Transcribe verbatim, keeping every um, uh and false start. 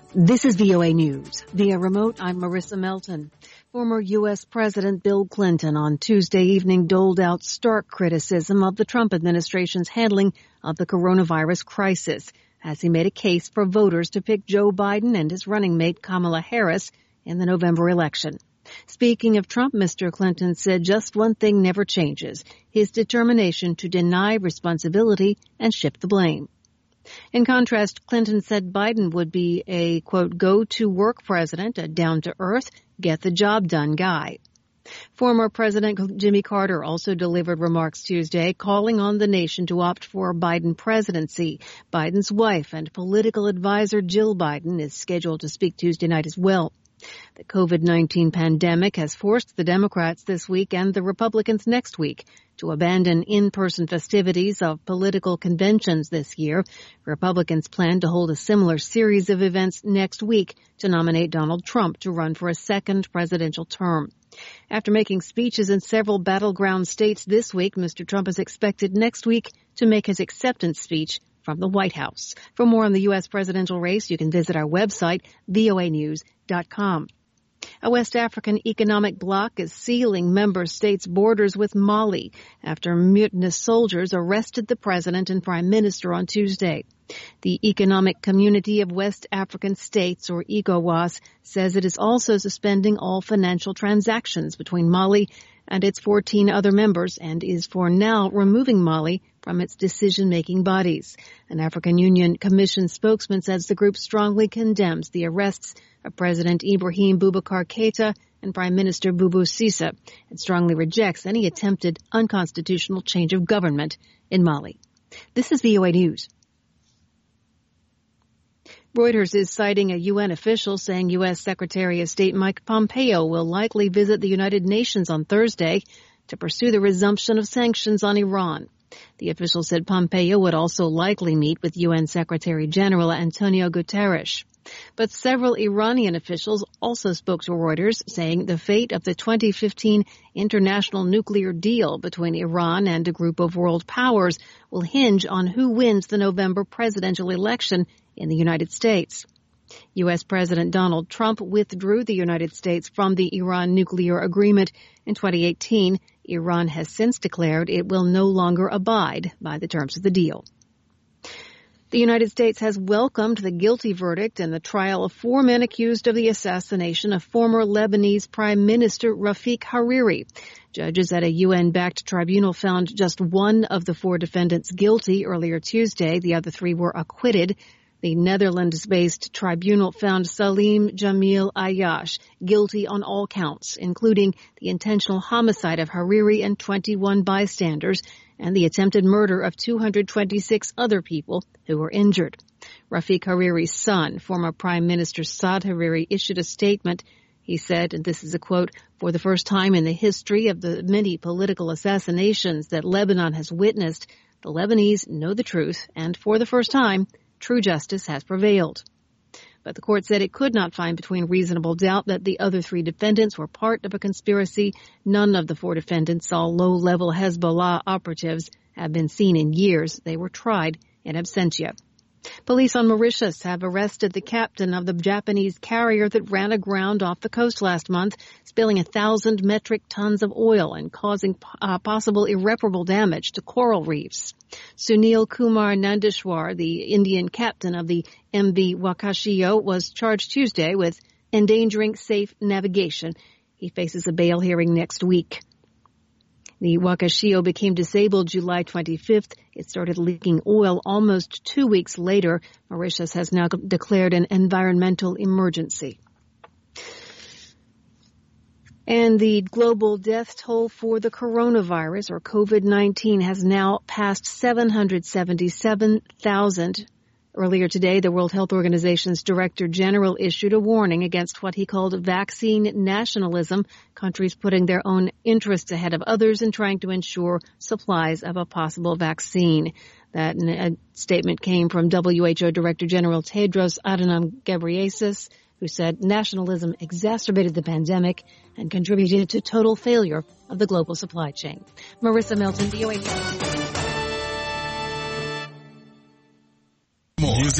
This is V O A News. Via remote, I'm Marissa Melton. Former U S. President Bill Clinton on Tuesday evening doled out stark criticism of the Trump administration's handling of the coronavirus crisis, as he made a case for voters to pick Joe Biden and his running mate Kamala Harris in the November election. Speaking of Trump, Mister Clinton said just one thing never changes, his determination to deny responsibility and shift the blame. In contrast, Clinton said Biden would be a, quote, go-to-work president, a down-to-earth, get-the-job-done guy. Former President Jimmy Carter also delivered remarks Tuesday calling on the nation to opt for a Biden presidency. Biden's wife and political advisor Jill Biden is scheduled to speak Tuesday night as well. The COVID nineteen pandemic has forced the Democrats this week and the Republicans next week to abandon in-person festivities of political conventions this year. Republicans plan to hold a similar series of events next week to nominate Donald Trump to run for a second presidential term. After making speeches in several battleground states this week, Mister Trump is expected next week to make his acceptance speech from the White House. For more on the U S presidential race, you can visit our website, V O A news dot com. A West African economic bloc is sealing member states' borders with Mali after mutinous soldiers arrested the president and prime minister on Tuesday. The Economic Community of West African States, or ECOWAS, says it is also suspending all financial transactions between Mali and its fourteen other members and is for now removing Mali from its decision-making bodies. An African Union Commission spokesman says the group strongly condemns the arrests of President Ibrahim Boubacar Keita and Prime Minister Boubou Cissa and strongly rejects any attempted unconstitutional change of government in Mali. This is V O A News. Reuters is citing a U N official saying U S. Secretary of State Mike Pompeo will likely visit the United Nations on Thursday to pursue the resumption of sanctions on Iran. The official said Pompeo would also likely meet with U N. Secretary General Antonio Guterres. But several Iranian officials also spoke to Reuters, saying the fate of the twenty fifteen international nuclear deal between Iran and a group of world powers will hinge on who wins the November presidential election in the United States. U S. President Donald Trump withdrew the United States from the Iran nuclear agreement in twenty eighteen. Iran has since declared it will no longer abide by the terms of the deal. The United States has welcomed the guilty verdict in the trial of four men accused of the assassination of former Lebanese Prime Minister Rafik Hariri. Judges at a U N-backed tribunal found just one of the four defendants guilty earlier Tuesday. The other three were acquitted. The Netherlands-based tribunal found Salim Jamil Ayyash guilty on all counts, including the intentional homicide of Hariri and twenty-one bystanders and the attempted murder of two hundred twenty-six other people who were injured. Rafik Hariri's son, former Prime Minister Saad Hariri, issued a statement. He said, and this is a quote, "For the first time in the history of the many political assassinations that Lebanon has witnessed, the Lebanese know the truth, and for the first time, true justice has prevailed." But the court said it could not find between reasonable doubt that the other three defendants were part of a conspiracy. None of the four defendants saw low-level Hezbollah operatives have been seen in years. They were tried in absentia. Police on Mauritius have arrested the captain of the Japanese carrier that ran aground off the coast last month, spilling a thousand metric tons of oil and causing uh, possible irreparable damage to coral reefs. Sunil Kumar Nandeshwar, the Indian captain of the M V Wakashio, was charged Tuesday with endangering safe navigation. He faces a bail hearing next week. The Wakashio became disabled July twenty-fifth. It started leaking oil almost two weeks later. Mauritius has now declared an environmental emergency. And the global death toll for the coronavirus, or COVID nineteen, has now passed seven hundred seventy-seven thousand. Earlier today, the World Health Organization's Director General issued a warning against what he called vaccine nationalism, countries putting their own interests ahead of others and trying to ensure supplies of a possible vaccine. That uh, statement came from W H O Director General Tedros Adhanom Ghebreyesus, who said nationalism exacerbated the pandemic and contributed to total failure of the global supply chain. Marissa Melton, V O A.